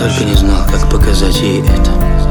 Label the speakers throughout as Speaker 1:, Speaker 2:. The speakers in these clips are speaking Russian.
Speaker 1: Только не знал, как показать ей это.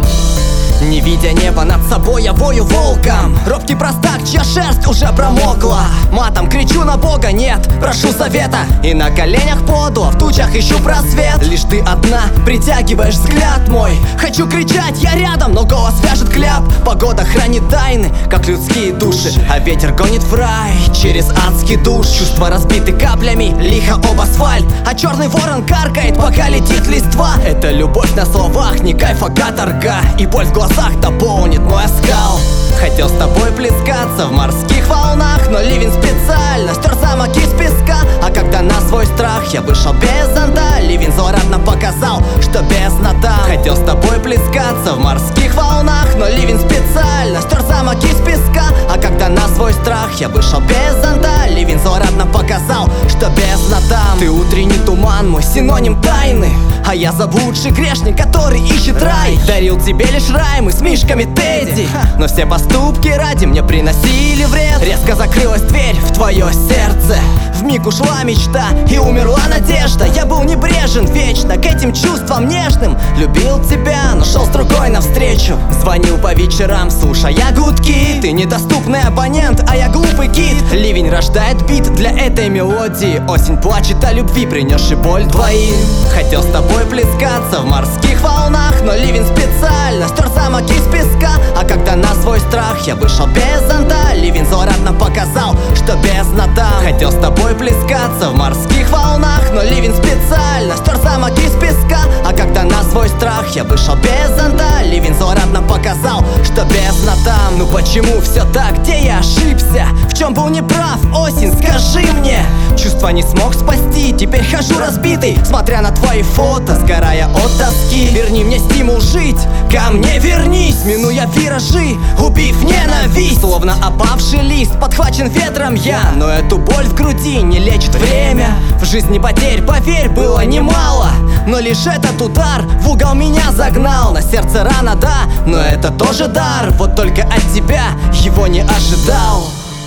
Speaker 2: Не видя неба над собой, я вою волком. Робкий простак, чья шерсть уже промокла. Матом кричу на Бога, нет, прошу совета. И на коленях поду, а в тучах ищу просвет. Лишь ты одна притягиваешь взгляд мой. Хочу кричать, я рядом, но голос вяжет кляп. Погода хранит тайны, как людские души, а ветер гонит в рай через адский душ. Чувства разбиты каплями, лихо об асфальт, а черный ворон каркает, пока летит листва. Это любовь на словах, не кайф, а каторга. И боль в глазах дополнит мой оскал. Хотел с тобой плескаться в морских волнах, но ливень специально стер замок из песка. А когда на свой страх я вышел без зонта, ливень злорадно показал, что бездна там. Хотел с тобой плескаться в морских волнах, но ливень специально стер замок из песка. А когда на свой страх я вышел без зонта, ливень злорадно показал, что бездна там. Ты утренний туман, мой синоним тайны, а я заблудший грешник, который ищет рай. Дарил тебе лишь раймы с мишками Тедди, но все поступки ради мне приносили вред. Резко закрылась дверь в твое сердце, вмиг ушла мечта и умерла надежда. Я был небрежен вечно к этим чувствам нежным. Любил тебя, но шел с другой навстречу. Звонил по вечерам, слушая гудки. Ты недоступный абонент, а я глупый кит. Ливень рождает бит для этой мелодии. Осень плачет о любви, принесшей боль двоим. Хотел с тобой плескаться в морских волнах, но ливень специально стер замок из песка. А когда на свой страх я вышел без зонта, ливень злорадно показал, что бездна там. Хотел с тобой плескаться в морских волнах, но ливень специально стер замок из песка. А когда на свой страх я вышел без зонта, ливень злорадно показал, что бездна там. Ну почему все так, где я ошибся? В чем был неправ, осень, скажи мне? Чувства не смог спасти, теперь хожу разбитый, смотря на твои фото, сгорая от тоски. Верни мне стимул жить, ко мне вернись, минуя виражи, убив ненависть. Словно опавший лист, подхвачен ветром я, но эту боль в груди не лечит время. В жизни потерь, поверь, было немало, но лишь этот удар в угол меня загнал. На сердце рана, да, но это тоже дар. Вот только от тебя его не ожидал.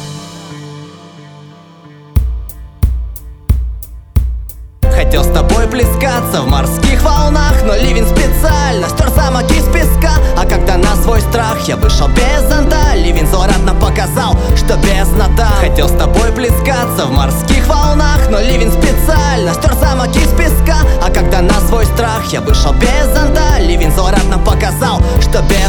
Speaker 2: Хотел с тобой плескаться в морских волнах, но ливень специально стер замок из песка. А когда на свой страх я вышел без зонта, ливень злорадно показал, что бездна там. Хотел с тобой плескаться в морских волнах, но ливень специально стер замок из песка. А когда на свой страх я вышел без зонта, ливень злорадно показал, что бездна